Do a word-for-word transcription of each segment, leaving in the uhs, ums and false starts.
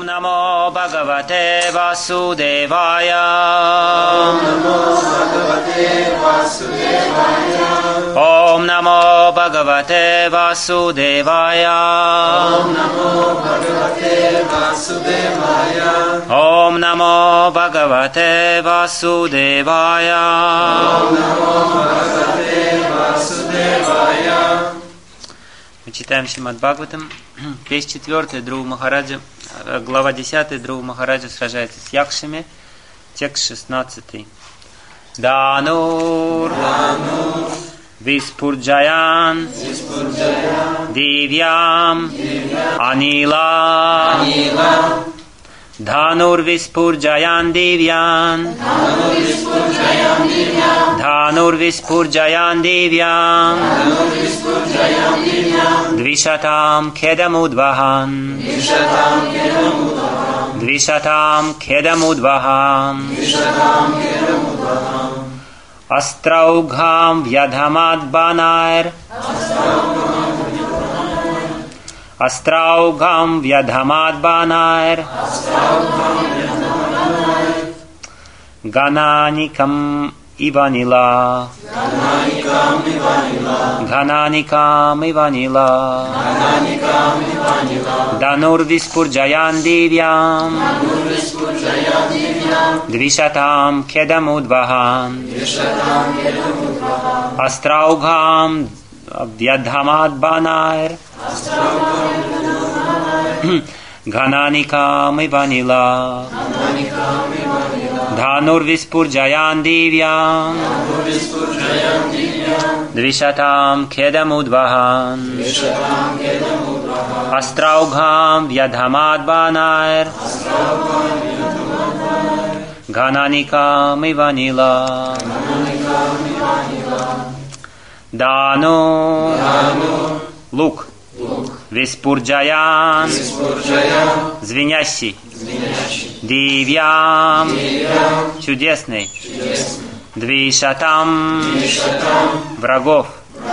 Om Namo Bhagavate Vasudevaya. Om Namo Bhagavate Vasudevaya. Om Namo Bhagavate Vasudevaya. Om Namo Bhagavate Vasudevaya. Om Namo Bhagavate Vasudevaya. Om Namo Bhagavate Vasudevaya. Мы читаем Шримад Бхагаватам, песнь четвертая, Друва Махараджа, глава десятая, Друва Махараджа сражается с Якшами, текст шестнадцатый. Данур, Виспурджаян, Дивьям, Анила, Дhanur Vispurjayan Divyan, Dhanur Vispurjayan Divyan, Dvishatam Kedamudvahan, Dvishatam Kedamudvahan, Astraugham Vyadhamad Banair, Astraugham Vyadhamad Banair, Gananikam Ivanila, Gananikam Ivanila, Dhanur Vispurjayan Divyam, Dvishatam Kedamudvahan, Astraugham Vyadhamad Banair, Gananikam Ivanila, Dhanur Vispurjayan Divyam, Dvishatam Kedamudvahan, Astraugham Vyadhamad Banair, Gananikam Ivanila, Danu, лук, Виспурджаян, звенящий, Дивьям, чудесный, Двишатам, врагов,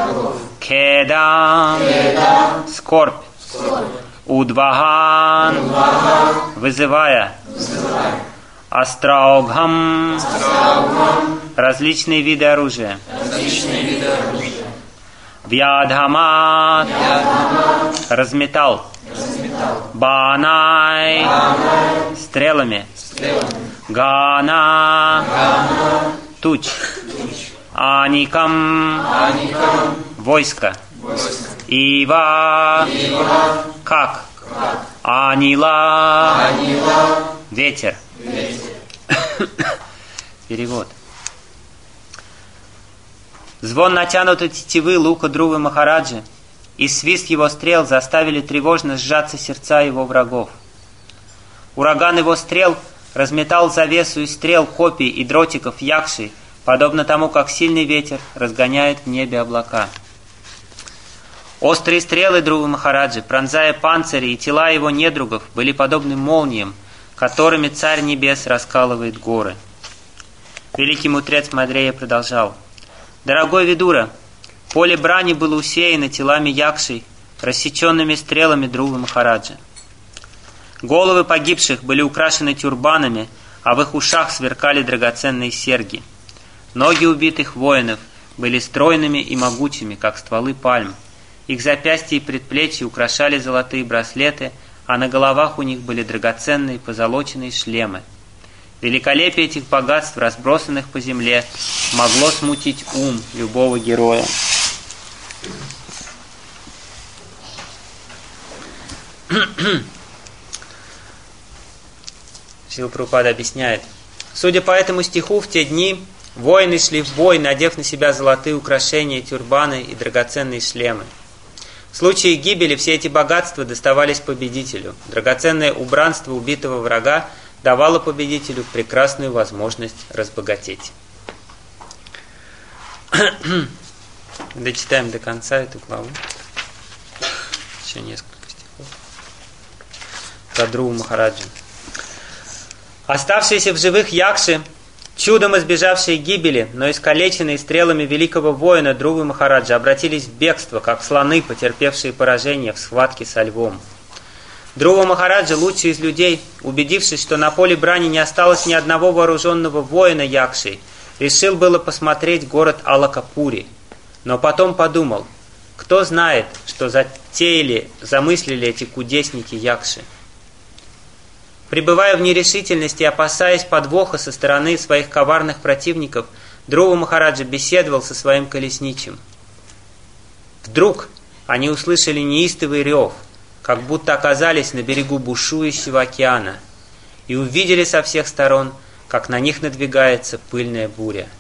Кедам, скорбь, Удваган, вызывая, Астраугхам, различные виды оружия, Вьядхамат, разметал, Банай, стрелами, Гана, туч, Аникам, войско, Ива, как, Анила, ветер. Перевод. Звон натянутой тетивы лука Друвы Махараджи и свист его стрел заставили тревожно сжаться сердца его врагов. Ураган его стрел разметал завесу из стрел, копий и дротиков Якши, подобно тому, как сильный ветер разгоняет в небе облака. Острые стрелы Друвы Махараджи, пронзая панцири и тела его недругов, были подобны молниям, которыми Царь Небес раскалывает горы. Великий мудрец Мадрея продолжал. Дорогой Видура, поле брани было усеяно телами Якшей, рассеченными стрелами Друвы Махараджи. Головы погибших были украшены тюрбанами, а в их ушах сверкали драгоценные серьги. Ноги убитых воинов были стройными и могучими, как стволы пальм. Их запястья и предплечья украшали золотые браслеты, а на головах у них были драгоценные позолоченные шлемы. Великолепие этих богатств, разбросанных по земле, могло смутить ум любого героя. Шрила Прабхупада объясняет. Судя по этому стиху, в те дни воины шли в бой, надев на себя золотые украшения, тюрбаны и драгоценные шлемы. В случае гибели все эти богатства доставались победителю. Драгоценное убранство убитого врага давало победителю прекрасную возможность разбогатеть. Дочитаем до конца эту главу. Еще несколько стихов. Про Друву Махараджу. Оставшиеся в живых Якши, чудом избежавшие гибели, но искалеченные стрелами великого воина Друвы Махараджа, обратились в бегство, как слоны, потерпевшие поражение в схватке со львом. Друва Махараджа, лучший из людей, убедившись, что на поле брани не осталось ни одного вооруженного воина Якши, решил было посмотреть город Алакапури, но потом подумал, кто знает, что затеяли, замыслили эти кудесники Якши. Пребывая в нерешительности и опасаясь подвоха со стороны своих коварных противников, Друва Махараджа беседовал со своим колесничим. Вдруг они услышали неистовый рев, как будто оказались на берегу бушующего океана, и увидели со всех сторон, как на них надвигается пыльная буря.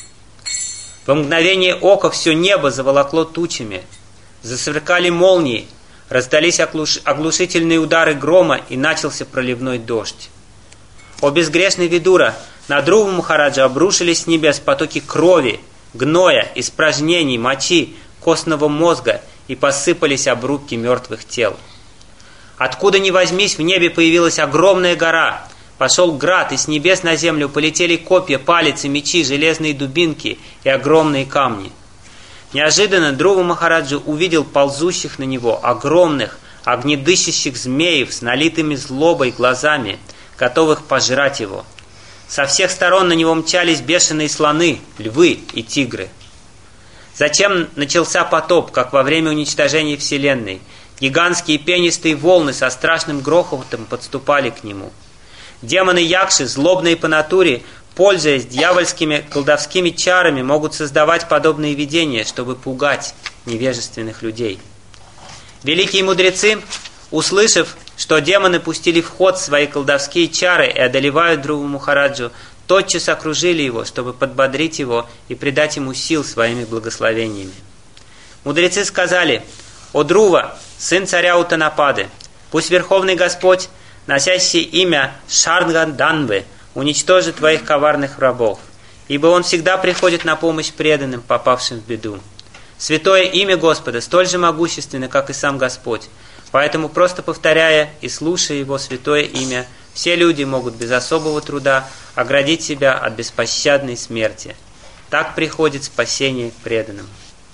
В мгновение ока все небо заволокло тучами, засверкали молнии, раздались оглуш... оглушительные удары грома, и начался проливной дождь. О безгрешный Видура! На Друву Махараджа обрушились с небес потоки крови, гноя, испражнений, мочи, костного мозга, и посыпались обрубки мертвых тел. Откуда ни возьмись, в небе появилась огромная гора. Пошел град, и с небес на землю полетели копья, палицы, мечи, железные дубинки и огромные камни. Неожиданно Друва Махараджа увидел ползущих на него огромных, огнедышащих змеев с налитыми злобой глазами, готовых пожрать его. Со всех сторон на него мчались бешеные слоны, львы и тигры. Затем начался потоп, как во время уничтожения Вселенной. Гигантские пенистые волны со страшным грохотом подступали к нему. Демоны Якши, злобные по натуре, пользуясь дьявольскими колдовскими чарами, могут создавать подобные видения, чтобы пугать невежественных людей. Великие мудрецы, услышав, что демоны пустили в ход свои колдовские чары и одолевают Друву Махараджу, тотчас окружили его, чтобы подбодрить его и придать ему сил своими благословениями. Мудрецы сказали: «О Друва, сын царя Утанапады, пусть Верховный Господь, носящий имя Шардганданвы, уничтожит твоих коварных рабов, ибо он всегда приходит на помощь преданным, попавшим в беду. Святое имя Господа столь же могущественно, как и сам Господь, поэтому, просто повторяя и слушая его святое имя, все люди могут без особого труда оградить себя от беспощадной смерти. Так приходит спасение к преданным».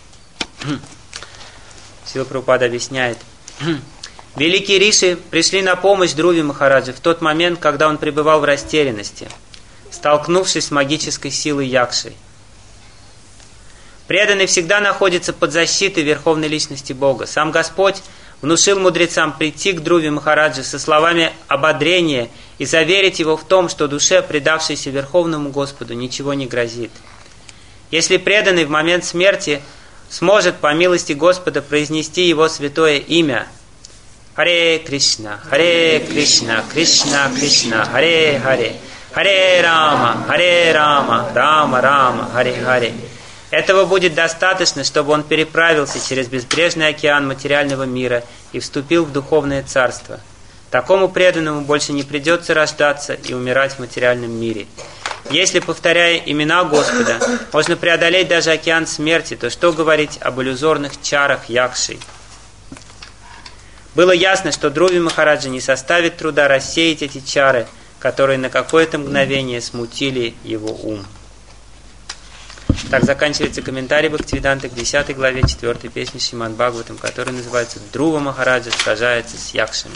Шрила Прабхупада объясняет: великие риши пришли на помощь Друве Махараджи в тот момент, когда он пребывал в растерянности, столкнувшись с магической силой Якши. Преданный всегда находится под защитой Верховной Личности Бога. Сам Господь внушил мудрецам прийти к Друве Махараджи со словами ободрения и заверить его в том, что душе, предавшейся Верховному Господу, ничего не грозит. Если преданный в момент смерти сможет по милости Господа произнести его святое имя: Харе Кришна, Харе Кришна, Кришна Кришна, Харе Харе, Харе Рама, Харе Рама, Рама Рама, Харе Харе, этого будет достаточно, чтобы он переправился через безбрежный океан материального мира и вступил в духовное царство. Такому преданному больше не придется рождаться и умирать в материальном мире. Если, повторяя имена Господа, можно преодолеть даже океан смерти, то что говорить об иллюзорных чарах Якши? Было ясно, что Друве Махараджа не составит труда рассеять эти чары, которые на какое-то мгновение смутили его ум. Так заканчивается комментарий Бхактивиданты к десятой главе четвёртой песни Шримад Бхагаватам, который называется «Друва Махараджа сражается с Якшами».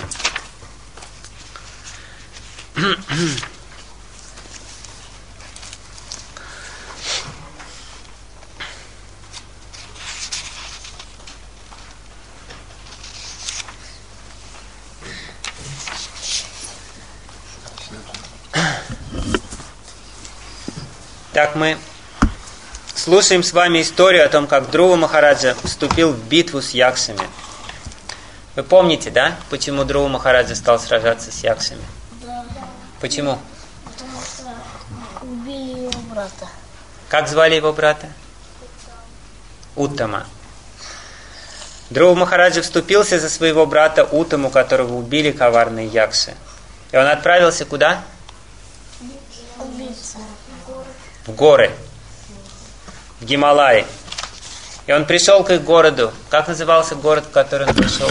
Так мы слушаем с вами историю о том, как Друва Махараджа вступил в битву с Якшами. Вы помните, да, почему Друва Махараджа стал сражаться с Якшами? Да. Почему? Потому что убили его брата. Как звали его брата? Уттама. Друва Махараджа вступился за своего брата Уттаму, которого убили коварные Якши. И он отправился куда? Убийца. В горы. В Гималаи. И он пришел к их городу. Как назывался город, в который он пришел?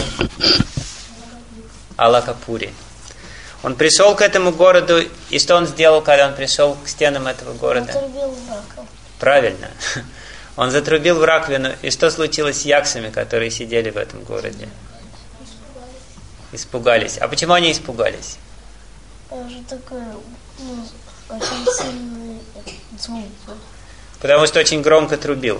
Алакапури. Он пришел к этому городу, и что он сделал, когда он пришел к стенам этого города? Затрубил в раковину. Правильно. Он затрубил в раковину. И что случилось с якшами, которые сидели в этом городе? Испугались. А почему они испугались? Это же такой, ну, очень сильный звук был. Потому что очень громко трубил.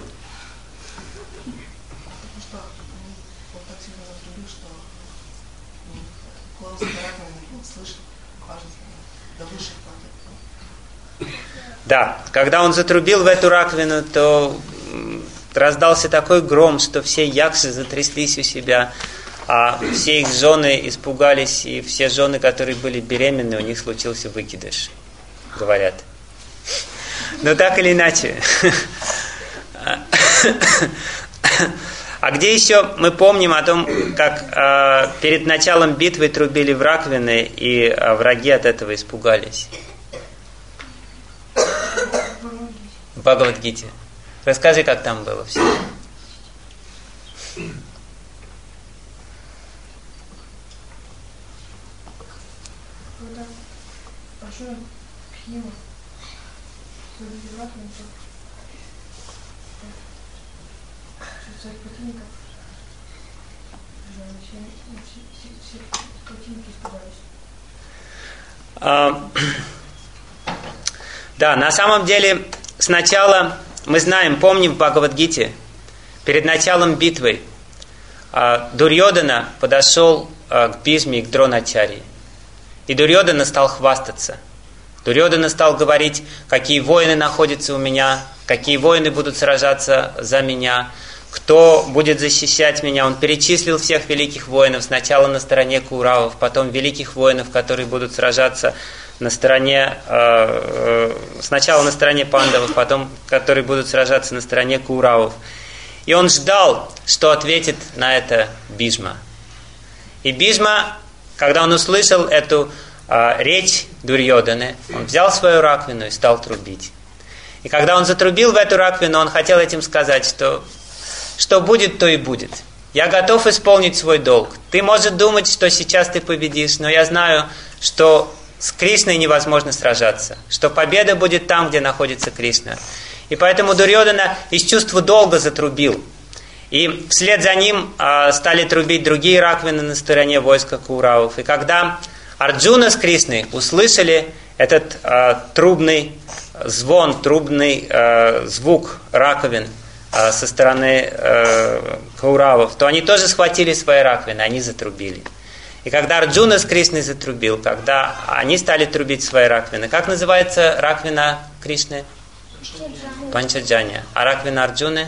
Да, когда он затрубил в эту раковину, то раздался такой гром, что все якши затряслись у себя, а все их жены испугались, и все жены, которые были беременны, у них случился выкидыш, говорят. Но так или иначе. А где еще мы помним о том, как э, перед началом битвы трубили в раковины, и э, враги от этого испугались? В Бхагавад-гите. Расскажи, как там было все. Когда Арджуна к нему трубили в раковину, то своих противников все противники испугались. А, да, на самом деле сначала мы знаем, помним в Бхагавад-гите, перед началом битвы а, Дурьодана подошел а, к Бхишме и к Дроначарье. И Дурьодана стал хвастаться. Дурьодана стал говорить, какие воины находятся у меня, какие воины будут сражаться за меня, кто будет защищать меня. Он перечислил всех великих воинов, сначала на стороне Кауравов, потом великих воинов, которые будут сражаться на стороне, э, э, сначала на стороне пандавов, потом которые будут сражаться на стороне Кауравов. И он ждал, что ответит на это Бхишма. И Бхишма, когда он услышал эту э, речь Дурьоданы, он взял свою раковину и стал трубить. И когда он затрубил в эту раковину, он хотел этим сказать, что что будет, то и будет. Я готов исполнить свой долг. Ты, может, думать, что сейчас ты победишь, но я знаю, что с Кришной невозможно сражаться, что победа будет там, где находится Кришна. И поэтому Дурьодана из чувства долга затрубил. И вслед за ним э, стали трубить другие раковины на стороне войска Кауравов. И когда Арджуна с Кришной услышали этот э, трубный звон, трубный э, звук раковин э, со стороны э, Кауравов, то они тоже схватили свои раковины, они затрубили. И когда Арджуна с Кришной затрубил, когда они стали трубить свои раковины, как называется раковина Кришны? Панчаджаня. А раковина Арджуны?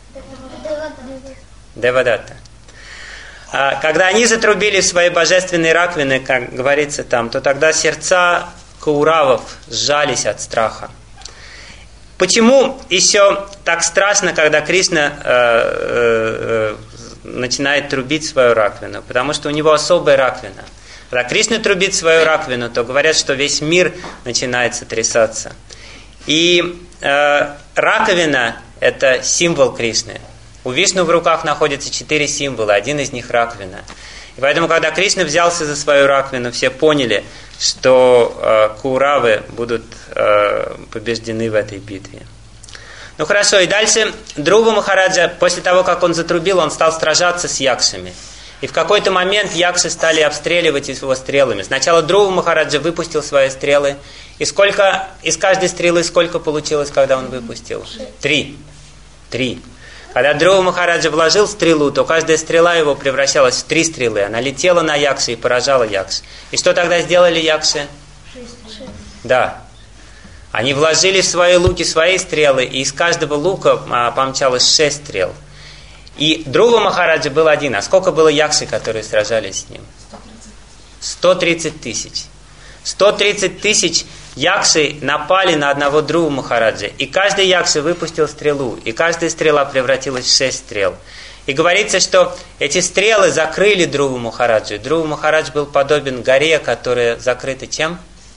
Девадатта. Когда они затрубили свои божественные раковины, как говорится там, то тогда сердца Кауравов сжались от страха. Почему еще так страшно, когда Кришна э, э, начинает трубить свою раковину? Потому что у него особая раковина. Когда Кришна трубит свою раковину, то говорят, что весь мир начинает сотрясаться. И э, раковина – это символ Кришны. У Вишну в руках находятся четыре символа, один из них раковина. И поэтому, когда Кришна взялся за свою раковину, все поняли, что э, Кауравы будут э, побеждены в этой битве. Ну хорошо, и дальше Друва Махараджа, после того, как он затрубил, он стал сражаться с якшами. И в какой-то момент якши стали обстреливать его стрелами. Сначала Друва Махараджа выпустил свои стрелы. И сколько из каждой стрелы сколько получилось, когда он выпустил? Три. Три. Когда Друва Махараджа вложил стрелу, то каждая стрела его превращалась в три стрелы. Она летела на якши и поражала якши. И что тогда сделали якши? Да. Они вложили в свои луки свои стрелы, и из каждого лука а, помчалось шесть стрел. И Друва Махараджа был один. А сколько было якши, которые сражались с ним? сто тридцать тысяч. сто тридцать тысяч якши напали на одного Друву Махараджа. И каждый якши выпустил стрелу. И каждая стрела превратилась в шесть стрел. И говорится, что эти стрелы закрыли Друву Махараджу. И Друва Махарадж был подобен горе, которая закрыта чем?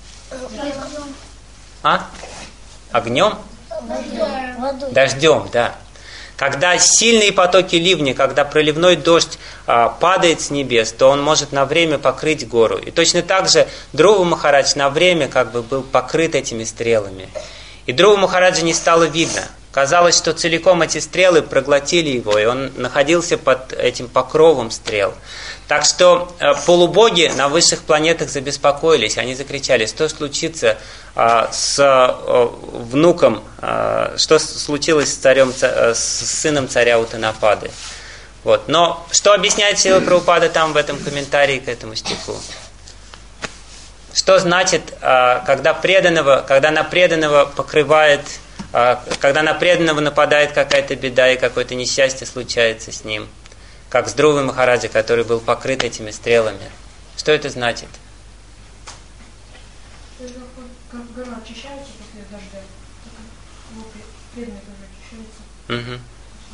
А? Огнем? Водой. Дождем, да. Когда сильные потоки ливня, когда проливной дождь а, падает с небес, то он может на время покрыть гору. И точно так же Друва Махарадж на время как бы был покрыт этими стрелами. И Друва Махараджа не стало видно. Казалось, что целиком эти стрелы проглотили его, и он находился под этим покровом стрел. Так что э, полубоги на высших планетах забеспокоились, они закричали, что случится э, с э, внуком, э, что случилось с, царем, э, с сыном царя Утанапады. Вот. Но что объясняет Шрила Прабхупада там в этом комментарии к этому стиху? Что значит, э, когда, преданного, когда на преданного покрывает, э, когда на преданного нападает какая-то беда и какое-то несчастье случается с ним? Как с Друвой Махараджи, который был покрыт этими стрелами. Что это значит? Как гора очищается после дождя, его преданные тоже очищаются. Угу.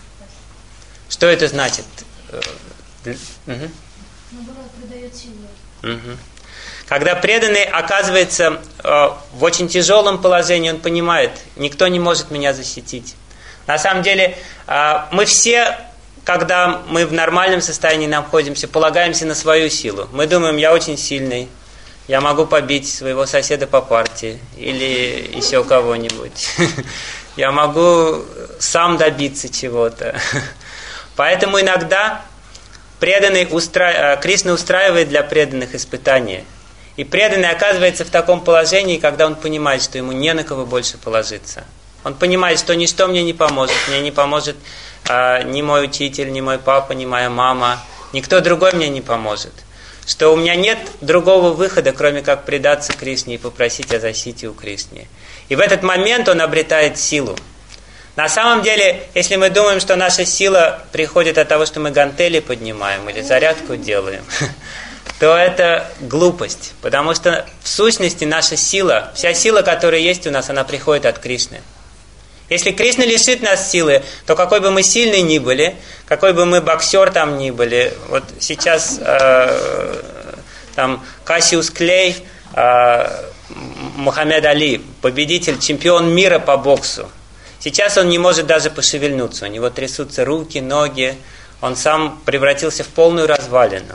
Что это значит? Угу. Наоборот, придает силу. Угу. Когда преданный оказывается э, в очень тяжелом положении, он понимает, никто не может меня защитить. На самом деле, э, мы все... Когда мы в нормальном состоянии находимся, полагаемся на свою силу. Мы думаем, я очень сильный, я могу побить своего соседа по партии или еще кого-нибудь. Я могу сам добиться чего-то. Поэтому иногда преданный устра... Кришна устраивает для преданных испытания. И преданный оказывается в таком положении, когда он понимает, что ему не на кого больше положиться. Он понимает, что ничто мне не поможет, мне не поможет а, ни мой учитель, ни мой папа, ни моя мама, никто другой мне не поможет. Что у меня нет другого выхода, кроме как предаться Кришне и попросить о защите у Кришны. И в этот момент он обретает силу. На самом деле, если мы думаем, что наша сила приходит от того, что мы гантели поднимаем или зарядку делаем, то это глупость. Потому что в сущности наша сила, вся сила, которая есть у нас, она приходит от Кришны. Если Кришна лишит нас силы, то какой бы мы сильный ни были, какой бы мы боксер там ни были, вот сейчас э, там Кассиус Клей, э, Мухаммед Али, победитель, чемпион мира по боксу. Сейчас он не может даже пошевельнуться, у него трясутся руки, ноги, он сам превратился в полную развалину.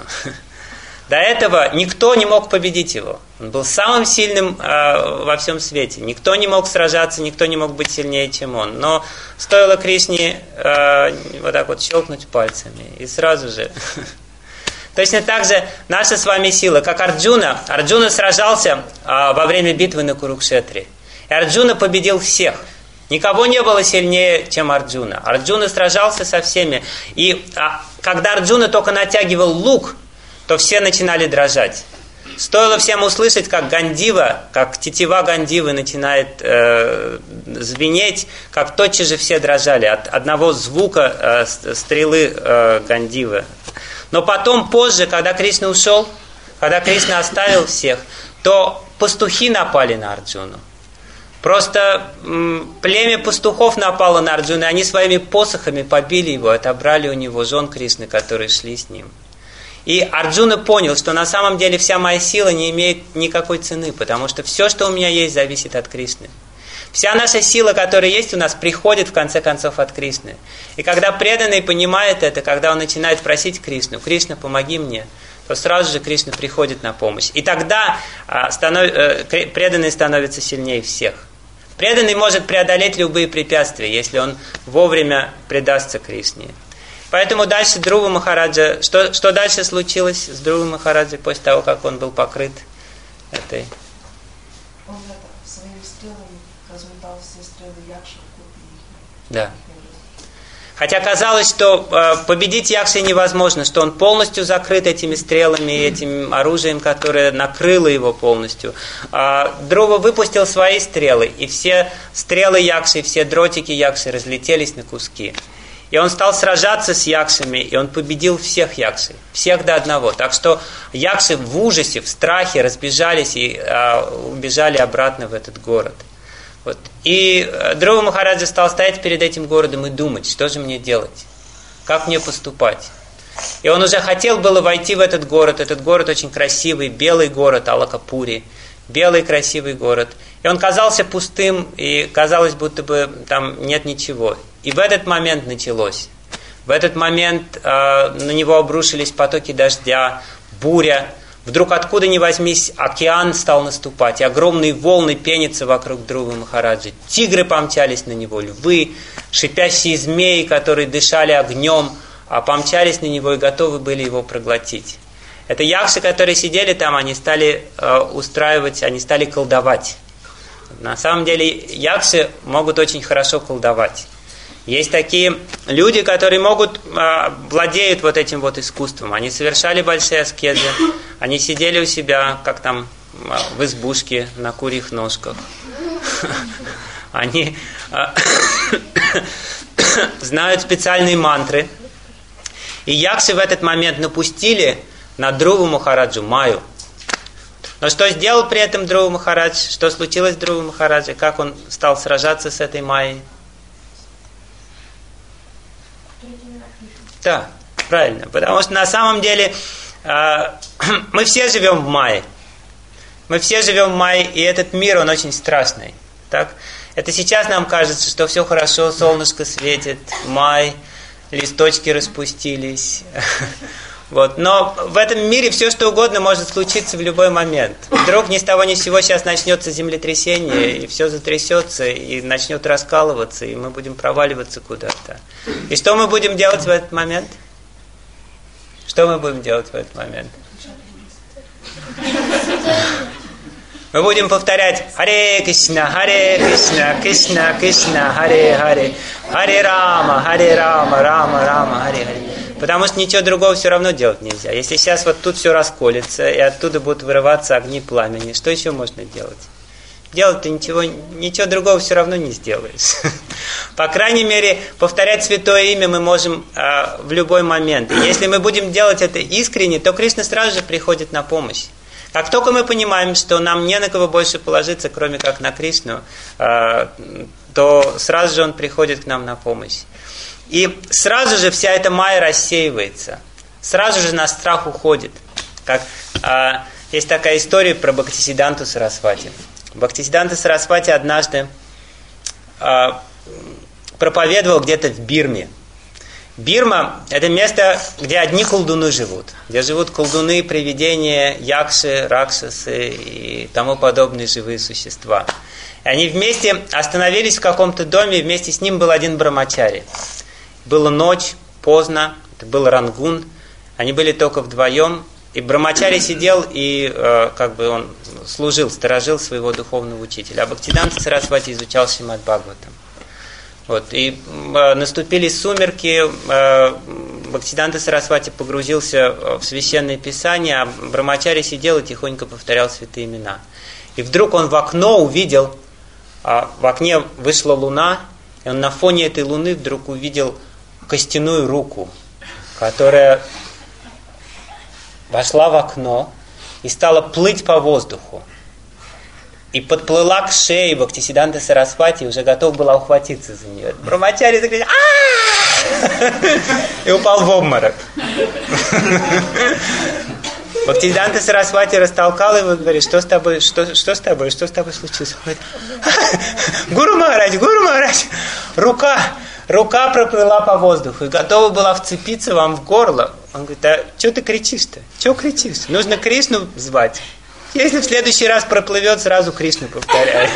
До этого никто не мог победить его. Он был самым сильным э, во всем свете. Никто не мог сражаться, никто не мог быть сильнее, чем он. Но стоило Кришне э, вот так вот щелкнуть пальцами, и сразу же... Точно так же наша с вами сила, как Арджуна. Арджуна сражался э, во время битвы на Курукшетре. И Арджуна победил всех. Никого не было сильнее, чем Арджуна. Арджуна сражался со всеми. И а, когда Арджуна только натягивал лук, то все начинали дрожать. Стоило всем услышать, как Гандива, как тетива Гандивы начинает э, звенеть, как тотчас же все дрожали от одного звука э, стрелы э, Гандивы. Но потом, позже, когда Кришна ушел, когда Кришна оставил всех, то пастухи напали на Арджуну. Просто м, племя пастухов напало на Арджуну, и они своими посохами побили его, отобрали у него жен Кришны, которые шли с ним. И Арджуна понял, что на самом деле вся моя сила не имеет никакой цены, потому что все, что у меня есть, зависит от Кришны. Вся наша сила, которая есть у нас, приходит в конце концов от Кришны. И когда преданный понимает это, когда он начинает просить Кришну, Кришна, помоги мне, то сразу же Кришна приходит на помощь. И тогда а, станов... преданный становится сильнее всех. Преданный может преодолеть любые препятствия, если он вовремя предастся Кришне. Поэтому дальше Друва Махараджа, что, что дальше случилось с Друвой Махараджей после того, как он был покрыт этой? Он это, своими стрелами разметал все стрелы Якши в копии. Да. Хотя казалось, что э, победить Якши невозможно, что он полностью закрыт этими стрелами, этим оружием, которое накрыло его полностью. Э, Друва выпустил свои стрелы, и все стрелы Якши, все дротики Якши разлетелись на куски. И он стал сражаться с Якшами, и он победил всех Якшей, всех до одного. Так что Якши в ужасе, в страхе разбежались и э, убежали обратно в этот город. Вот. И Друва Махараджа стал стоять перед этим городом и думать, что же мне делать, как мне поступать. И он уже хотел было войти в этот город. Этот город очень красивый, белый город Алакапури, белый красивый город. И он казался пустым, и казалось, будто бы там нет ничего. И в этот момент началось. В этот момент э, на него обрушились потоки дождя, буря. Вдруг откуда ни возьмись, океан стал наступать, и огромные волны пенятся вокруг Друвы Махараджи. Тигры помчались на него, львы, шипящие змеи, которые дышали огнем, а помчались на него и готовы были его проглотить. Это якши, которые сидели там, они стали э, устраивать, они стали колдовать. На самом деле якши могут очень хорошо колдовать. Есть такие люди, которые могут, э, владеют вот этим вот искусством. Они совершали большие аскезы, они сидели у себя, как там, в избушке на курьих ножках. Они знают специальные мантры. И якши в этот момент напустили на Друву Махараджу Майю. Но что сделал при этом Друва Махарадж? Что случилось с Друва Махараджа? Как он стал сражаться с этой Майей? Да, правильно. Потому что на самом деле э, мы все живем в Майе. Мы все живем в Майе, и этот мир, он очень страшный. Так? Это сейчас нам кажется, что все хорошо, солнышко светит, май, листочки распустились. Вот. Но в этом мире все, что угодно может случиться в любой момент. Вдруг ни с того ни с сего сейчас начнется землетрясение, и все затрясется, и начнет раскалываться, и мы будем проваливаться куда-то. И что мы будем делать в этот момент? Что мы будем делать в этот момент? Мы будем повторять Харе Кришна, Харе Кришна, Кришна, Кришна, Харе Харе, Харе Рама, Харе Рама, Рама, Рама, Харе Харе. Потому что ничего другого все равно делать нельзя. Если сейчас вот тут все расколется, и оттуда будут вырываться огни пламени, что еще можно делать? Делать-то ничего, ничего другого все равно не сделаешь. По крайней мере, повторять святое имя мы можем э, в любой момент. И если мы будем делать это искренне, то Кришна сразу же приходит на помощь. Как только мы понимаем, что нам не на кого больше положиться, кроме как на Кришну, э, то сразу же он приходит к нам на помощь. И сразу же вся эта майя рассеивается. Сразу же наш страх уходит. Как, э, есть такая история про Бхактисиддханту Сарасвати. Бхактисиддханта Сарасвати однажды э, проповедовал где-то в Бирме. Бирма – это место, где одни колдуны живут, где живут колдуны, привидения, якши, ракшасы и тому подобные живые существа. И они вместе остановились в каком-то доме, и вместе с ним был один брамачари. Была ночь, поздно, это был Рангун, они были только вдвоем, и брамачари сидел и э, как бы он служил, сторожил своего духовного учителя. А Бхактисиддханта Сарасвати изучал Шримад Бхагаватам. Вот, и э, наступили сумерки, э, Бхактисиддханта Сарасвати погрузился в священное писание, а брамачари сидел и тихонько повторял святые имена. И вдруг он в окно увидел, э, в окне вышла луна, и он на фоне этой луны вдруг увидел костяную руку, которая вошла в окно и стала плыть по воздуху. И подплыла к шее Бхактисиддханты Сарасвати и уже готов была ухватиться за нее. Брамачари закричал «А-а-а!» и упал в обморок. Бхактисиддханта Сарасвати растолкал его и говорит: что с тобой, что, что с тобой, что с тобой случилось? Он говорит: Гуру Махарадж, Гуру Махарадж, рука, рука проплыла по воздуху и готова была вцепиться вам в горло. Он говорит: а что ты кричишь-то? Чего кричишь? Нужно Кришну звать. Если в следующий раз проплывет, сразу Кришну повторяй.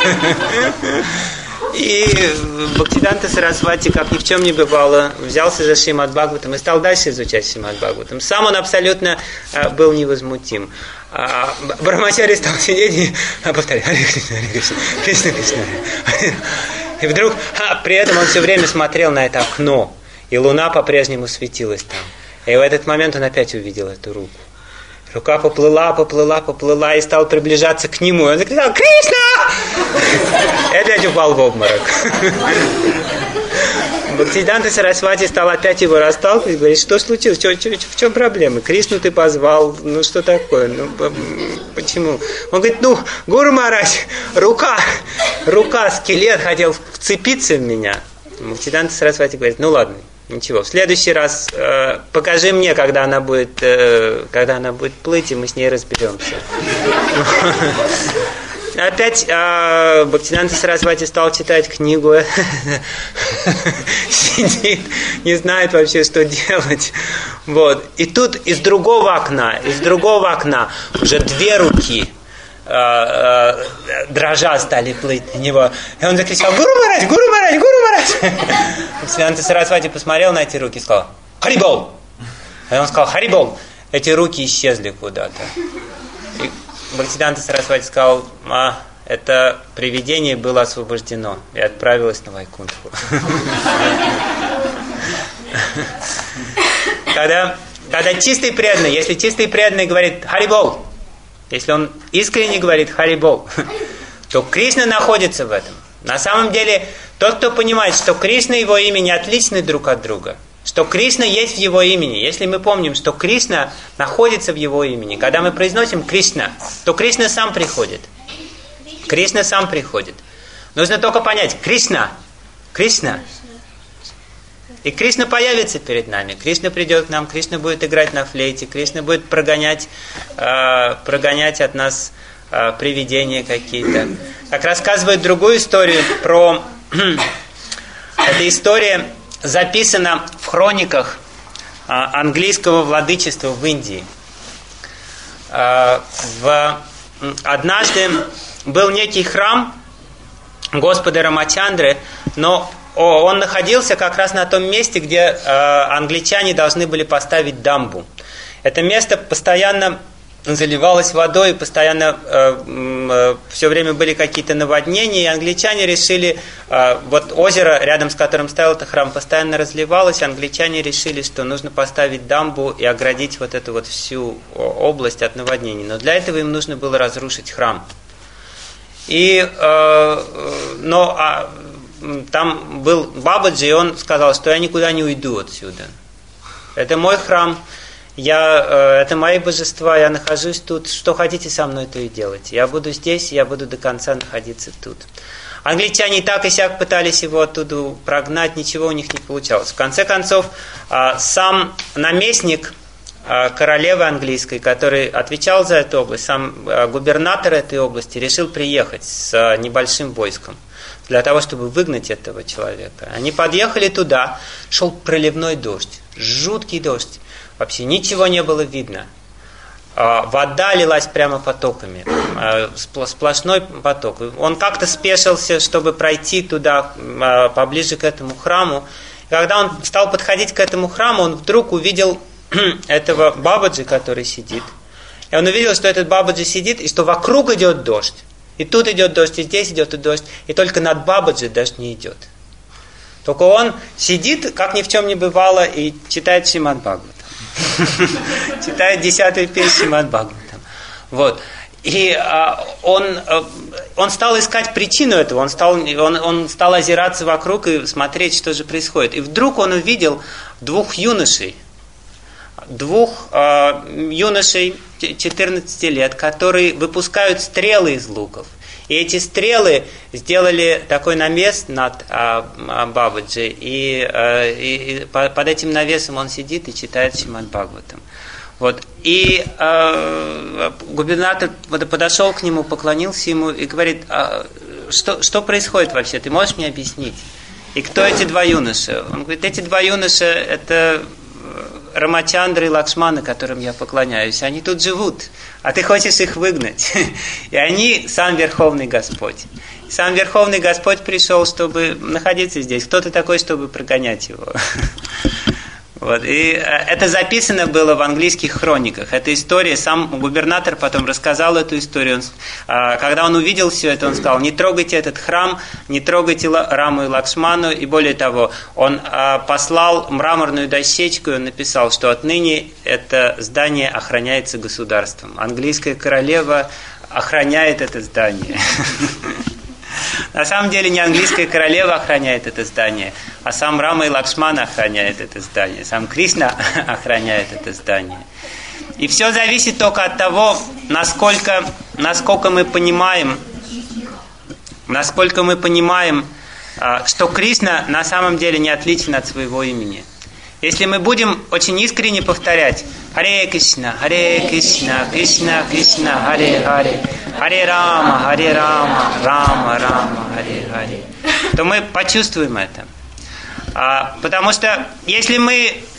И Бхактисиддханта Сарасвати, как ни в чем не бывало, взялся за Шримад Бхагаватам и стал дальше изучать Шримад Бхагаватам. Сам он абсолютно а, был невозмутим. А Брамачари стал сидеть и а, повторять: Харе Кришна, Харе Кришна, Кришна, Кришна. И вдруг, а, при этом он все время смотрел на это окно, и луна по-прежнему светилась там. И в этот момент он опять увидел эту руку. Рука поплыла, поплыла, поплыла и стал приближаться к нему. И он закричал: Кришна! И опять упал в обморок. Бхактисиддханта Сарасвати стал опять его расталкивать и говорит: что случилось? Что, что, в чем проблема? Кришну ты позвал, ну что такое? Ну, почему? Он говорит: ну, Гуру Махарадж, рука, рука, скелет хотел вцепиться в меня. Бхактисиддханта Сарасвати говорит: ну ладно. Ничего, в следующий раз э, покажи мне, когда она будет, э, когда она будет плыть, и мы с ней разберемся. Опять э, Бхактисиддханта Сарасвати стал читать книгу, сидит, не знает вообще, что делать. Вот. И тут из другого окна, из другого окна уже две руки э, э, дрожа стали плыть на него. И он закричал: Гуру Махарадж, Гуру Махарадж, Гуру Махарадж. Бхактисиданта Сарасвати посмотрел на эти руки и сказал: Харибол. И он сказал: Харибол. Эти руки исчезли куда-то. И Бхактисиданта Сарасвати сказал: а, это привидение было освобождено и отправилось на Вайкунтху. Когда, когда чистый преданный, если чистый преданный говорит Харибол, если он искренне говорит Харибол, то Кришна находится в этом. На самом деле, тот, кто понимает, что Кришна и его имя не отличны друг от друга, что Кришна есть в его имени, если мы помним, что Кришна находится в его имени, когда мы произносим Кришна, то Кришна сам приходит. Кришна сам приходит. Нужно только понять, Кришна, Кришна. И Кришна появится перед нами. Кришна придет к нам, Кришна будет играть на флейте, Кришна будет прогонять, э, прогонять от нас э, привидения какие-то. Как рассказывает другую историю про... Эта история записана в хрониках э, английского владычества в Индии. Э, в... Однажды был некий храм Господа Рамачандры, но он находился как раз на том месте, где э, англичане должны были поставить дамбу. Это место постоянно заливалось водой, постоянно э, э, все время были какие-то наводнения, и англичане решили, э, вот озеро, рядом с которым стоял этот храм, постоянно разливалось, англичане решили, что нужно поставить дамбу и оградить вот эту вот всю область от наводнений. Но для этого им нужно было разрушить храм. И, э, но а, там был Бабаджи, и он сказал, что я никуда не уйду отсюда. Это мой храм, я, э, это мои божества, я нахожусь тут, что хотите со мной, то и делайте. Я буду здесь, я буду до конца находиться тут. Англичане и так и сяк пытались его оттуда прогнать, ничего у них не получалось. В конце концов, э, сам наместник королевы английской, который отвечал за эту область, сам губернатор этой области решил приехать с небольшим войском для того, чтобы выгнать этого человека. Они подъехали туда, шел проливной дождь, жуткий дождь, вообще ничего не было видно. Вода лилась прямо потоками, сплошной поток. Он как-то спешился, чтобы пройти туда, поближе к этому храму. И когда он стал подходить к этому храму, он вдруг увидел этого Бабаджи, который сидит. И он увидел, что этот Бабаджи сидит, и что вокруг идет дождь. И тут идет дождь, и здесь идет дождь. И только над Бабаджи дождь не идет. Только он сидит, как ни в чем не бывало, и читает Шримад Бхагаватам. Читает десятую песню Шримад Бхагаватам. Вот. И а, он, а, он стал искать причину этого, он стал, он, он стал озираться вокруг и смотреть, что же происходит. И вдруг он увидел двух юношей, двух э, юношей четырнадцати лет, которые выпускают стрелы из луков. И эти стрелы сделали такой навес над э, Бабаджи, и, э, и, и под этим навесом он сидит и читает Шримад Бхагаватам. Вот. И э, губернатор подошел к нему, поклонился ему и говорит: а, что, что происходит вообще, ты можешь мне объяснить? И кто эти два юноши? Он говорит: эти два юноши — это Рамачандра и Лакшмана, которым я поклоняюсь. Они тут живут, а ты хочешь их выгнать. И они сам Верховный Господь. Сам Верховный Господь пришел, чтобы находиться здесь. Кто ты такой, чтобы прогонять его? Вот. И это записано было в английских хрониках. Эта история, сам губернатор потом рассказал эту историю. Он, когда он увидел все это, он сказал: не трогайте этот храм, не трогайте Раму и Лакшману. И более того, он послал мраморную дощечку и он написал, что отныне это здание охраняется государством. Английская королева охраняет это здание. На самом деле не английская королева охраняет это здание, а сам Рама и Лакшмана охраняет это здание, сам Кришна охраняет это здание. И все зависит только от того, насколько, насколько мы понимаем, насколько мы понимаем, что Кришна на самом деле не отличен от своего имени. Если мы будем очень искренне повторять Харе Кришна, Харе Кришна, Кришна Кришна, Харе Харе, Харе Рама, Харе Рама, Рама Рама, Харе Харе, то мы почувствуем это. А, потому что если мы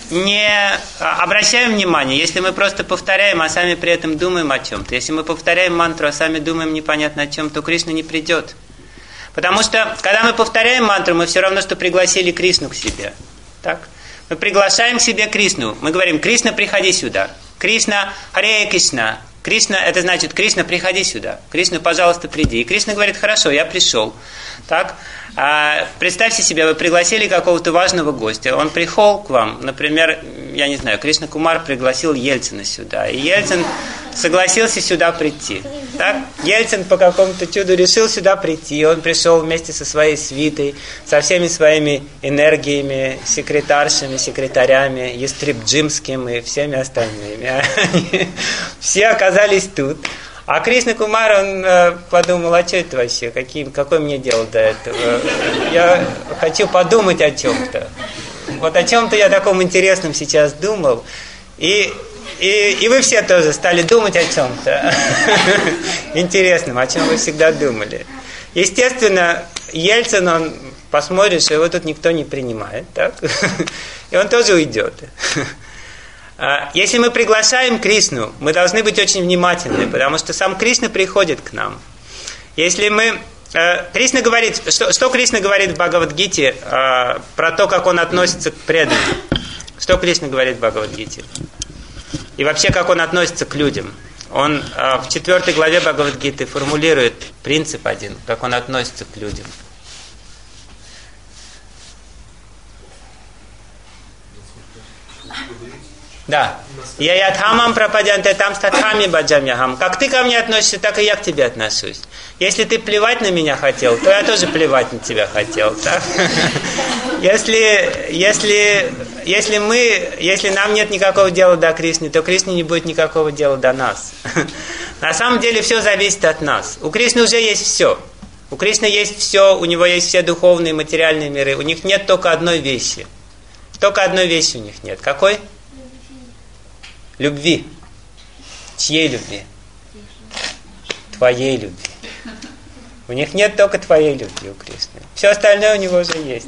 не обращаем внимания, если мы просто повторяем, а сами при этом думаем о чем-то, если мы повторяем мантру, а сами думаем непонятно о чем, то Кришна не придет. Потому что, когда мы повторяем мантру, мы все равно, что пригласили Кришну к себе. Так? Мы приглашаем к себе Кришну. Мы говорим: Кришна, приходи сюда. Кришна, Харе Кришна. Кришна, это значит: Кришна, приходи сюда. Кришна, пожалуйста, приди. И Кришна говорит: хорошо, я пришел. Так? А представьте себе, вы пригласили какого-то важного гостя. Он пришел к вам, например, я не знаю, Кришна Кумар пригласил Ельцина сюда. И Ельцин согласился сюда прийти. Так? Ельцин по какому-то чуду решил сюда прийти. Он пришел вместе со своей свитой, со всеми своими энергиями, секретаршами, секретарями, Ястребджимским и всеми остальными. Все оказались тут. А Кришна Кумар, он э, подумал: а что это вообще? Какие, какое мне дело до этого? Я хочу подумать о чем-то. Вот о чем-то я таком интересном сейчас думал. И, и, и вы все тоже стали думать о чем-то интересном, о чем вы всегда думали. Естественно, Ельцин, он посмотрит, что его тут никто не принимает. Так? И он тоже уйдет. Если мы приглашаем Кришну, мы должны быть очень внимательны, потому что сам Кришна приходит к нам. Если мы... Э, Кришна говорит... Что, что Кришна говорит в Бхагавад-гите э, про то, как он относится к преданным? Что Кришна говорит в Бхагавад-гите? И вообще, как он относится к людям? Он э, в четвертой главе Бхагавад-гиты формулирует принцип один, как он относится к людям. Да. Я ядхамам пропадянте там статхами баджамьяхам. Как ты ко мне относишься, так и я к тебе отношусь. Если ты плевать на меня хотел, то я тоже плевать на тебя хотел. Так? Если, если, если мы, если нам нет никакого дела до Кришны, то Кришне не будет никакого дела до нас. На самом деле все зависит от нас. У Кришны уже есть все. У Кришны есть все, у него есть все духовные, материальные миры. У них нет только одной вещи. Только одной вещи у них нет. Какой? Любви. Чьей любви? Твоей любви. У них нет только твоей любви, у Кришны. Все остальное у него уже есть.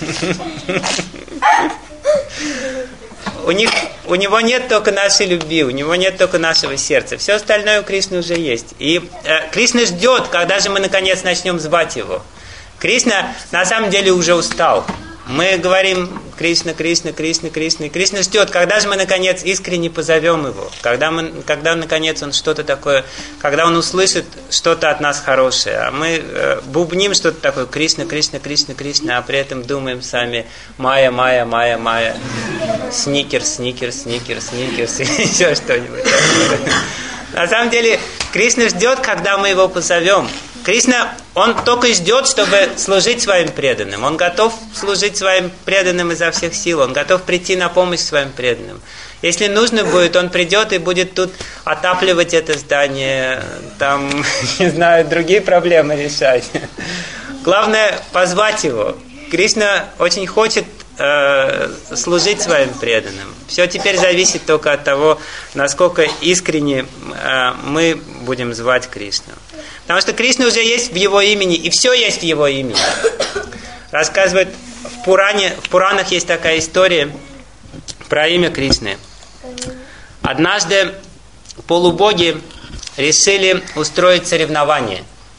У них, у него нет только нашей любви, у него нет только нашего сердца. Все остальное у Кришны уже есть. И э, Кришна ждет, когда же мы наконец начнем звать его. Кришна на самом деле уже устал. Мы говорим: Кришна, Кришна, Кришна, Кришна. И Кришна ждет, когда же мы наконец искренне позовем его. Когда, мы, когда наконец он что-то такое, когда он услышит что-то от нас хорошее. А мы э, бубним что-то такое: Кришна, Кришна, Кришна, Кришна, а при этом думаем сами: Майя, Майя, Майя, Майя. Сникерс, Сникерс, Сникерс, Сникерс. И еще что-нибудь такое. На самом деле Кришна ждет, когда мы его позовем. Кришна, он только ждет, чтобы служить своим преданным. Он готов служить своим преданным изо всех сил. Он готов прийти на помощь своим преданным. Если нужно будет, он придет и будет тут отапливать это здание, там, не знаю, другие проблемы решать. Главное позвать его. Кришна очень хочет э, служить своим преданным. Все теперь зависит только от того, насколько искренне э, мы будем звать Кришну. Потому что Кришна уже есть в его имени, и все есть в его имени. Рассказывают, в, Пуране, в Пуранах есть такая история про имя Кришны. Однажды полубоги решили устроить соревнование.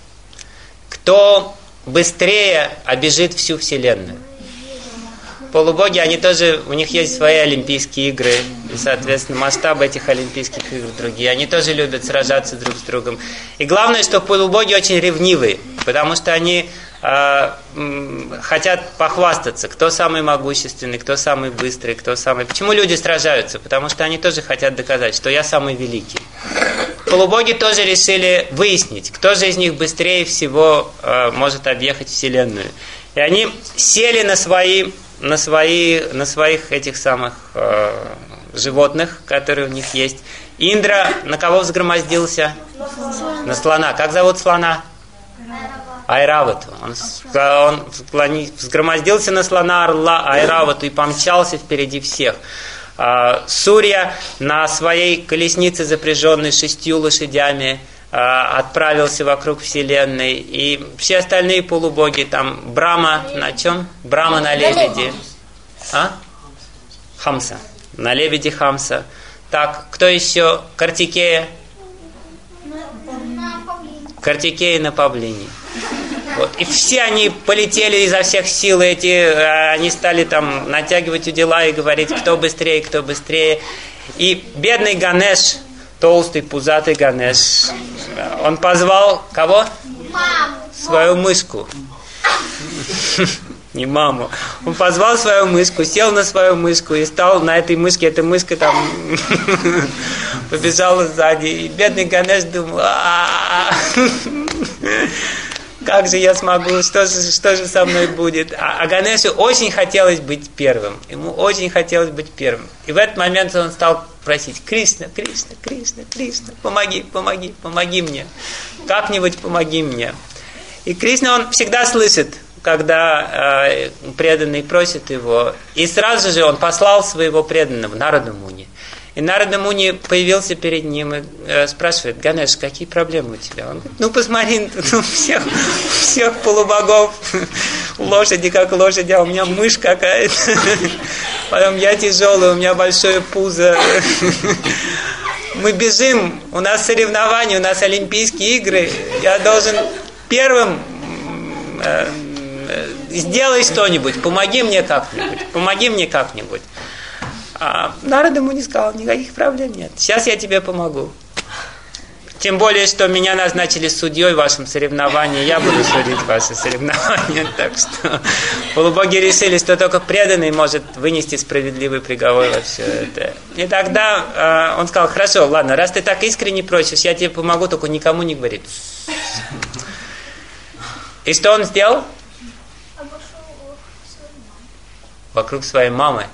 Кто быстрее обежит всю Вселенную. Полубоги, они тоже, у них есть свои Олимпийские игры, и, соответственно, масштабы этих Олимпийских игр другие. Они тоже любят сражаться друг с другом. И главное, что полубоги очень ревнивые, потому что они э, м, хотят похвастаться, кто самый могущественный, кто самый быстрый, кто самый... Почему люди сражаются? Потому что они тоже хотят доказать, что я самый великий. Полубоги тоже решили выяснить, кто же из них быстрее всего э, может объехать Вселенную. И они сели на свои... на, свои, на своих этих самых э, животных, которые у них есть. Индра на кого взгромоздился? На слона. Как зовут слона? Айравату. Он, он взгромоздился на слона орла Айравату и помчался впереди всех. Э, Сурья на своей колеснице, запряженной шестью лошадями, отправился вокруг Вселенной, и все остальные полубоги, там Брама на чем? Брама на лебеде. А? Хамса. на лебеде Хамса. Так, кто еще? Картикея? Картикея на павлине. Вот. И все они полетели изо всех сил, эти, они стали там натягивать удила и говорить, кто быстрее, кто быстрее. И бедный Ганеш, толстый, пузатый Ганеш, он позвал кого? Маму. Свою мышку. Не маму. Он позвал свою мышку, сел на свою мышку и стал на этой мышке, эта мышка там побежала сзади. И бедный Ганеш думал, как же я смогу, что же, что же со мной будет? А, а Ганешу очень хотелось быть первым. Ему очень хотелось быть первым. И в этот момент он стал просить: Кришна, Кришна, Кришна, Кришна, помоги, помоги, помоги мне. Как-нибудь помоги мне. И Кришна, он всегда слышит, когда э, преданный просит его. И сразу же он послал своего преданного, Нарада Муни. И Нарада Муни появился перед ним и э, спрашивает: Ганеш, какие проблемы у тебя? Он говорит: ну посмотри, ну, всех, всех полубогов, лошади как лошади, а у меня мышь какая-то. Потом я тяжелый, у меня большое пузо. Мы бежим, у нас соревнования, у нас Олимпийские игры. Я должен первым э, э, сделай что-нибудь, помоги мне как-нибудь, помоги мне как-нибудь. А Нарада ему не сказал: никаких проблем нет. Сейчас я тебе помогу. Тем более, что меня назначили судьей в вашем соревновании. Я буду судить ваши соревнования. Так что полубоги решили, что только преданный может вынести справедливый приговор во все это. И тогда э, он сказал: хорошо, ладно, раз ты так искренне просишь, я тебе помогу, только никому не говори. И что он сделал? Вокруг своей мамы.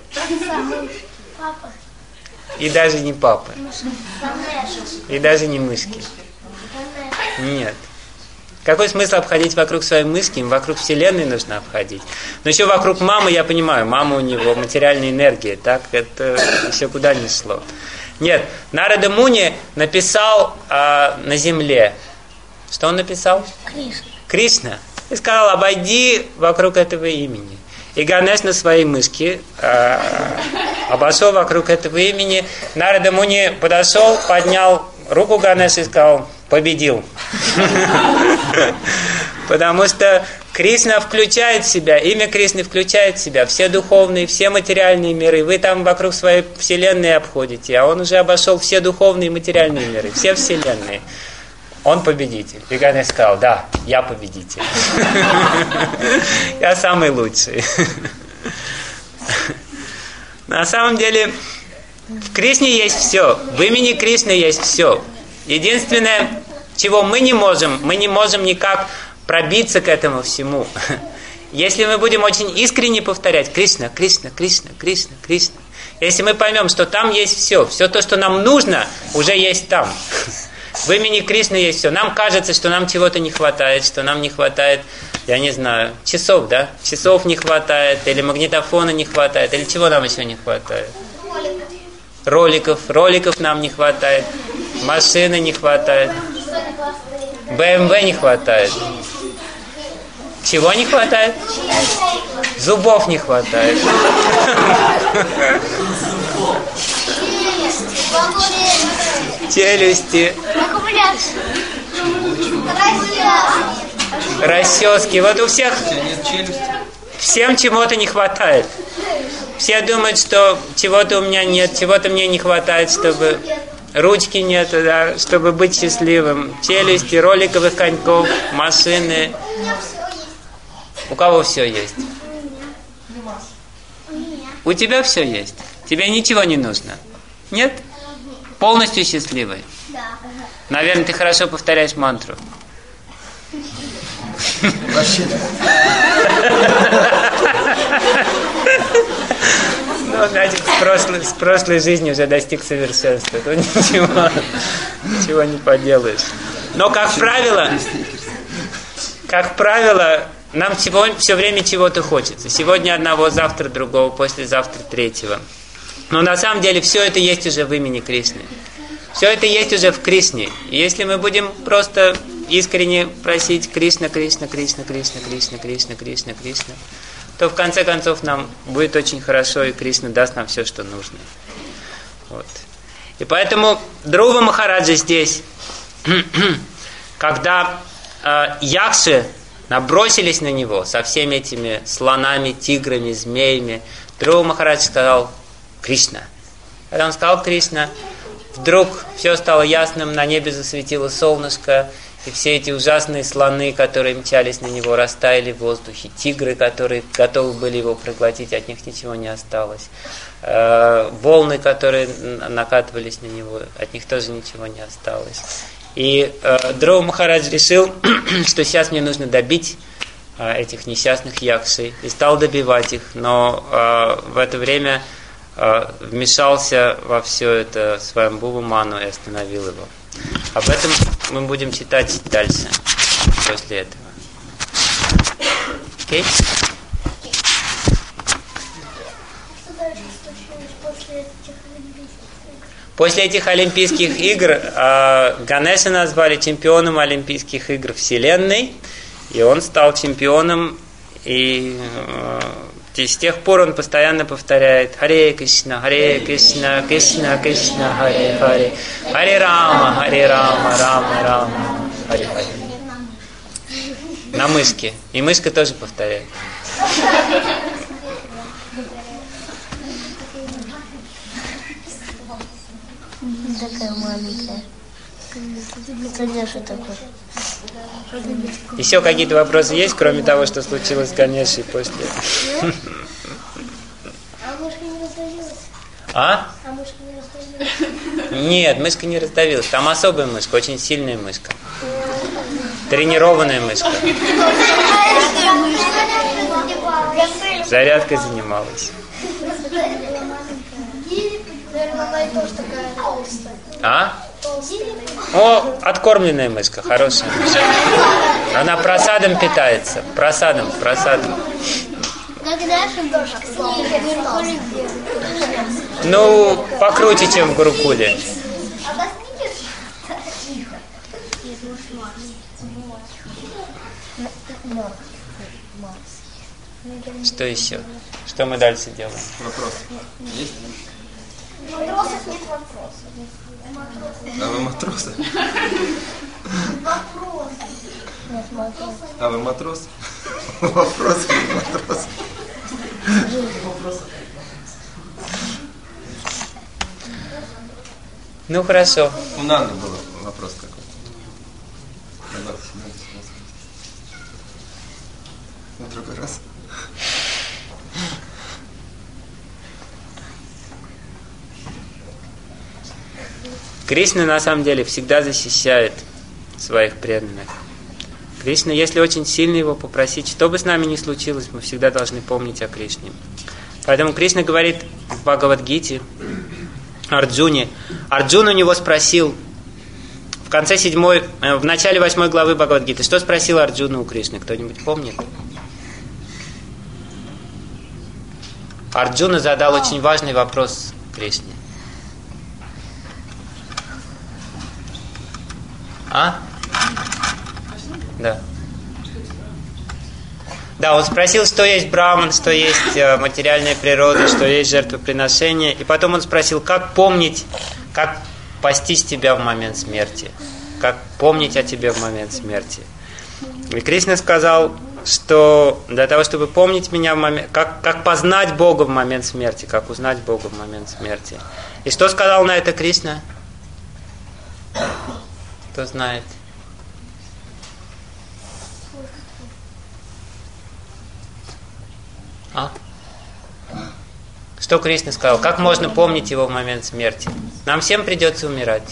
Папа. И даже не папы. И даже не мышки. Нет. Какой смысл обходить вокруг своей мышки? Им вокруг Вселенной нужно обходить. Но еще вокруг мамы, я понимаю, мама у него материальная энергия, так это еще куда ни шло. Нет, Нарада Муни написал а, на земле. Что он написал? Кришна. Кришна. И сказал: обойди вокруг этого имени. И Ганеш на своей мышке э, обошел вокруг этого имени. Нарада Муни подошел, поднял руку Ганеша и сказал: победил. Потому что Кришна включает в себя, имя Кришны включает в себя все духовные, все материальные миры. Вы там вокруг своей вселенной обходите, а он уже обошел все духовные и материальные миры, все вселенные. Он победитель. И Ганеш сказал: да, я победитель. Я самый лучший. На самом деле, в Кришне есть все. В имени Кришны есть все. Единственное, чего мы не можем, мы не можем никак пробиться к этому всему. Если мы будем очень искренне повторять: Кришна, Кришна, Кришна, Кришна, Кришна. Если мы поймем, что там есть все, все то, что нам нужно, уже есть там. В имени Кришны есть все. Нам кажется, что нам чего-то не хватает, что нам не хватает, я не знаю, часов, да? Часов не хватает, или магнитофона не хватает, или чего нам еще не хватает? Роликов. Роликов нам не хватает, машины не хватает, бэ эм вэ не хватает. Чего не хватает? Зубов не хватает. Челюсти. Расчески. Вот у всех всем чего-то не хватает. Все думают, что чего-то у меня нет, чего-то мне не хватает, чтобы ручки нет, да, чтобы быть счастливым. Челюсти, роликовых коньков, машины. У кого все есть? У тебя все есть. Тебе ничего не нужно. Нет? Полностью счастливый? Да. Наверное, ты хорошо повторяешь мантру. Вообще. Ну, значит, с прошлой, с прошлой жизни уже достиг совершенства. Тут ничего, ничего не поделаешь. Но, как правило, как правило, нам всего, все время чего-то хочется. Сегодня одного, завтра другого, послезавтра третьего. Но на самом деле все это есть уже в имени Кришны. Все это есть уже в Кришне. И если мы будем просто искренне просить Кришна, Кришна, Кришна, Кришна, Кришна, Кришна, Кришна, Кришна, то в конце концов нам будет очень хорошо, и Кришна даст нам все, что нужно. Вот. И поэтому Друва Махараджа здесь, когда э, якши набросились на него со всеми этими слонами, тиграми, змеями, Друва Махарадж сказал: Кришна. Когда он сказал Кришна, вдруг все стало ясным, на небе засветило солнышко, и все эти ужасные слоны, которые мчались на него, растаяли в воздухе. Тигры, которые готовы были его проглотить, от них ничего не осталось. Э, волны, которые накатывались на него, от них тоже ничего не осталось. И э, Друва Махарадж решил, что сейчас мне нужно добить э, этих несчастных якшей, и стал добивать их, но э, в это время э, вмешался во все это Сваямбхува Ману и остановил его. Об этом мы будем читать дальше, после этого. Окей? Okay? После этих Олимпийских игр э, Ганеша назвали чемпионом Олимпийских игр Вселенной, и он стал чемпионом, и э, и с тех пор он постоянно повторяет: Харе Кришна, Харе Кришна, Кришна Кришна, Харе Харе, Харе Рама, Харе Рама, Рама Рама, Харе Харе. На мышке. И мышка тоже повторяет. Такая маленькая. Конечно, такой. Еще какие-то вопросы есть, кроме того, что случилось с Ганешей после? А мышка не раздавилась? А? А мышка не раздавилась? Нет, мышка не раздавилась. Там особая мышка, очень сильная мышка. Тренированная мышка. Зарядкой занималась. А? О, откормленная мышка, хорошая мышка. Она просадом питается. Просадом, просадом. Ну, покруче, чем в Гурукуле. Что еще? Что мы дальше делаем? Вопрос есть? Матросов нет вопросов. А вы матросы? Вопрос. Нет, матрос. А вы матрос? Вопрос или матрос? Ну, хорошо. У Нанды был вопрос какой-то. На другой раз. Кришна на самом деле всегда защищает своих преданных. Кришна, если очень сильно его попросить, что бы с нами ни случилось, мы всегда должны помнить о Кришне. Поэтому Кришна говорит в Бхагавад-гите Арджуне. Арджун у него спросил в конце седьмой, в начале восьмой главы Бхагавад-гиты, что спросил Арджуна у Кришны? Кто-нибудь помнит? Арджуна задал очень важный вопрос Кришне. А? Да. Да, он спросил, что есть браман, что есть материальная природа, что есть жертвоприношение. И потом он спросил, как помнить, как постичь тебя в момент смерти. Как помнить о тебе в момент смерти. И Кришна сказал, что для того, чтобы помнить меня в момент... Как, как познать Бога в момент смерти, как узнать Бога в момент смерти. И что сказал на это Кришна? Кто знает? А? Что Кришна сказал? Как можно помнить его в момент смерти? Нам всем придется умирать.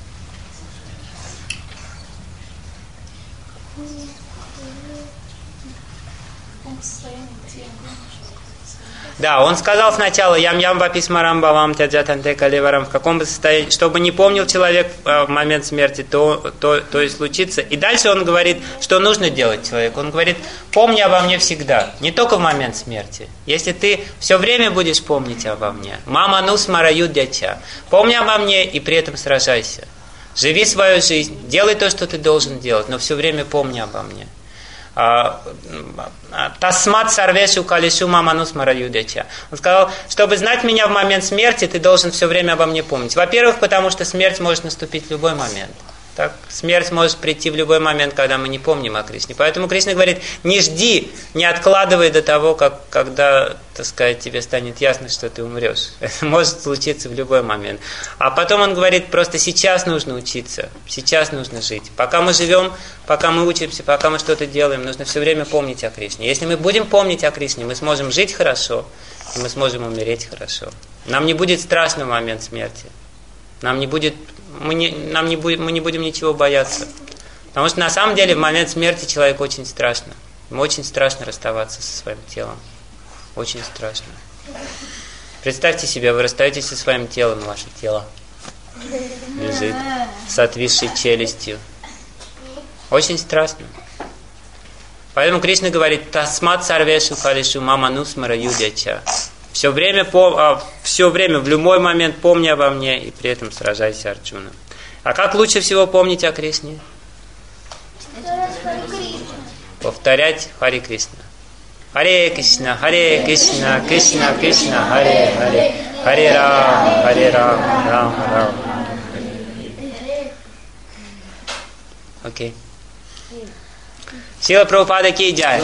Да, он сказал сначала, ям-ям ваписмарам бавам тяджатанте калеварам, в каком бы состоянии, чтобы не помнил человек в момент смерти, то, то, то и случится. И дальше он говорит, что нужно делать человеку. Он говорит, помни обо мне всегда, не только в момент смерти. Если ты все время будешь помнить обо мне, мама нус мараю дяча, помни обо мне и при этом сражайся. Живи свою жизнь, делай то, что ты должен делать, но все время помни обо мне. Тасмат сарвешу калишу маманусмара юдеча. Он сказал, чтобы знать меня в момент смерти, ты должен все время обо мне помнить. Во-первых, потому что смерть может наступить в любой момент. Так? Смерть может прийти в любой момент, когда мы не помним о Кришне. Поэтому Кришна говорит, не жди, не откладывай до того, как, когда, так сказать, тебе станет ясно, что ты умрешь. Это может случиться в любой момент. А потом он говорит, просто сейчас нужно учиться, сейчас нужно жить. Пока мы живем, пока мы учимся, пока мы что-то делаем, нужно все время помнить о Кришне. Если мы будем помнить о Кришне, мы сможем жить хорошо, и мы сможем умереть хорошо. Нам не будет страшно в момент смерти. Нам не будет... Мы не, нам не будем, мы не будем ничего бояться. Потому что на самом деле в момент смерти человеку очень страшно. Ему очень страшно расставаться со своим телом. Очень страшно. Представьте себе, вы расстаетесь со своим телом, ваше тело лежит с отвисшей челюстью. Очень страшно. Поэтому Кришна говорит, тасмат сарвешу калишу маманусмара юдяча. Все время, пом... все время, в любой момент помни обо мне и при этом сражайся, Арджуна. А как лучше всего помнить о Кришне? Повторять Хари Кришна. Харе Кришна, Харе Кришна, Кришна Кришна, Харе Харе, Харе Рам, Харе Рам, Рам Рам. Окей. Шрила Прабхупада ки джай.